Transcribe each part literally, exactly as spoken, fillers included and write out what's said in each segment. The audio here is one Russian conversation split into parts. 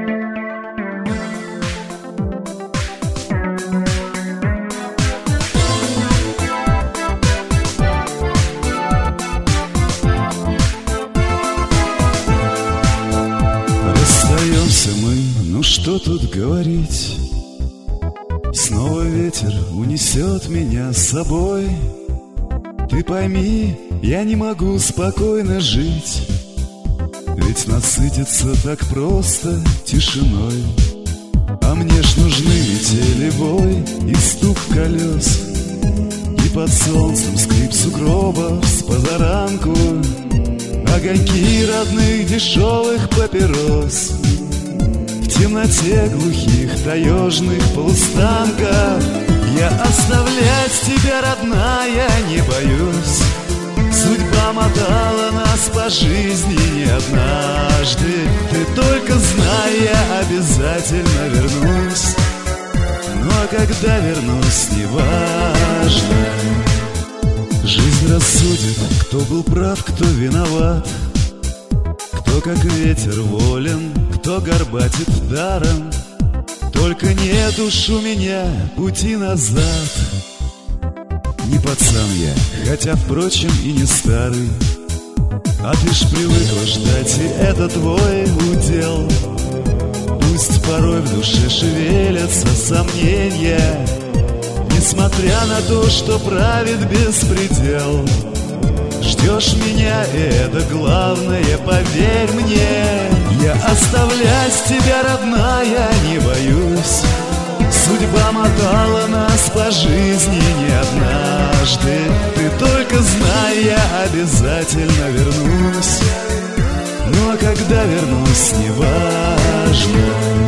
Расстаемся мы, ну что тут говорить? Снова ветер унесет меня с собой. Ты пойми, я не могу спокойно жить, ведь насытиться так просто тишиной. А мне ж нужны метели бой и стук колес, и под солнцем скрип сугробов с позаранку, огоньки родных дешевых папирос в темноте глухих таежных полустанков. Я оставлять тебя, родная, не боюсь. Судьба мотала нас по жизни не однажды. Ты только знай, я обязательно вернусь. Ну а когда вернусь, неважно. Жизнь рассудит, кто был прав, кто виноват, кто как ветер волен, кто горбатит даром. Только нет уж у меня пути назад. Не пацан я, хотя, впрочем, и не старый, а ты ж привыкла ждать, и это твой удел. Пусть порой в душе шевелятся сомнения, несмотря на то, что правит беспредел. Ждешь меня, и это главное, поверь мне. Я оставлять тебя, родная, не боюсь. Судьба мотала нас по жизни не однажды. Ты только знай, я обязательно вернусь. Ну а когда вернусь, неважно.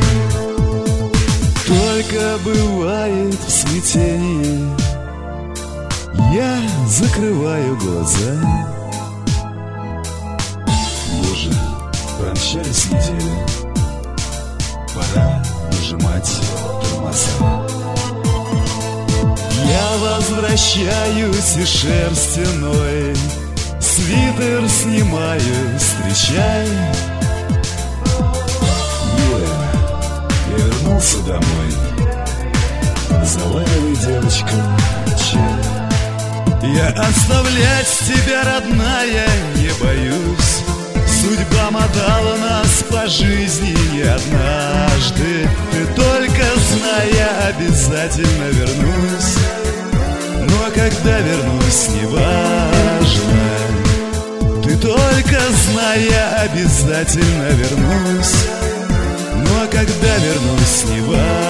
Только бывает в смятении я закрываю глаза. Боже, промчались недели, пора нажимать тормоза. Я возвращаюсь из шерстяной, свитер снимаю, встречай. Милая, я вернулся домой. Заваривай, девочка, чай. Я оставлять тебя, родная, не боюсь. Судьба мотала нас по жизни не однажды. Ты только знай, я обязательно вернусь. Ну а когда вернусь, неважно. Ты только знай, я обязательно вернусь. Ну а когда вернусь, неважно.